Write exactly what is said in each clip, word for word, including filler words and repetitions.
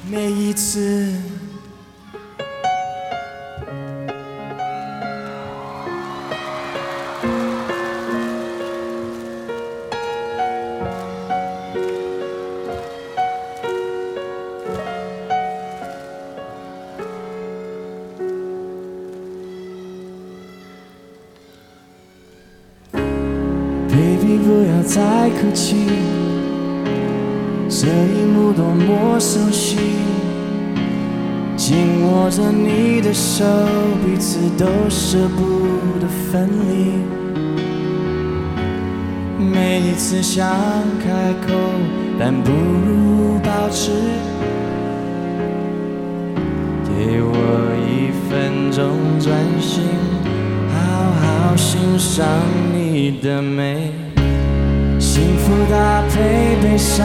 每一次。Baby， 不要再哭泣，这一幕多么熟悉，紧握着你的手，彼此都舍不得分离。每一次想开口，但不如保持。给我一分钟专心，好好欣赏你的美。幸福搭配悲伤，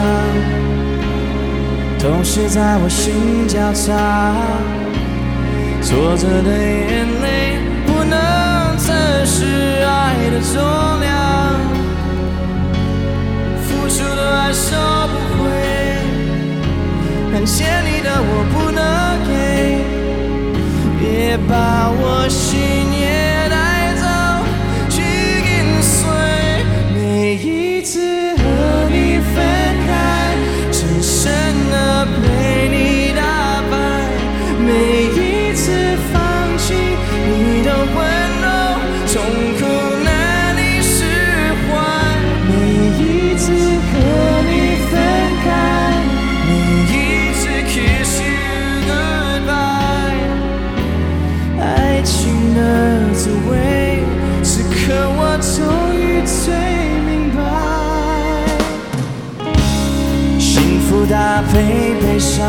同时在我心交叉，挫折的眼泪不能测试爱的重量，付出的爱收不回，很欠你的我不能给，别把我心也带走，去跟随。每一次和你分开，只剩了陪你打败，每一次放弃你的温柔，痛苦难以释怀。每一次和你分开，每一次 kiss you goodbye， 爱情的滋味，此刻我终于最明白。幸福搭配悲伤，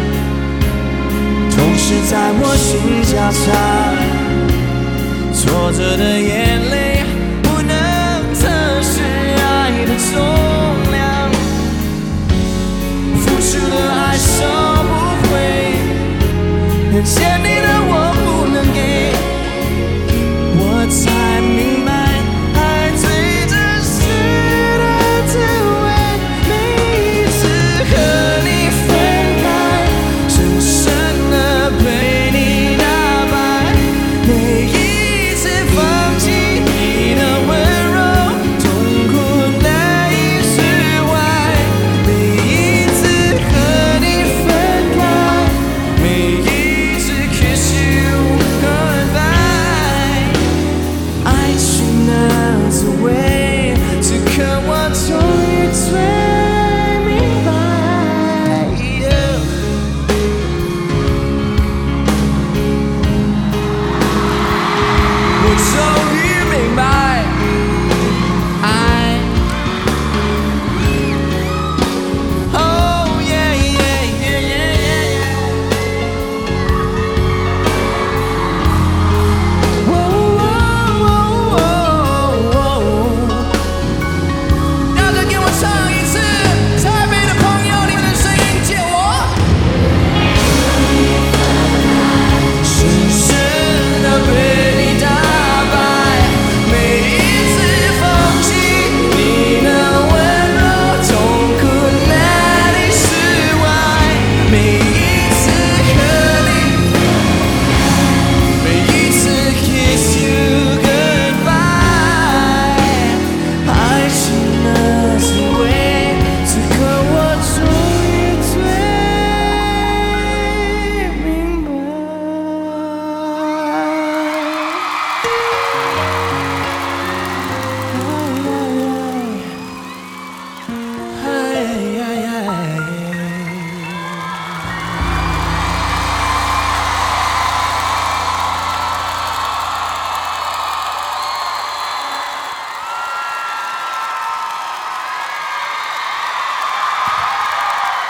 同时在我心交叉，挫折的眼泪不能测试爱的重量，付出的爱收不回，很欠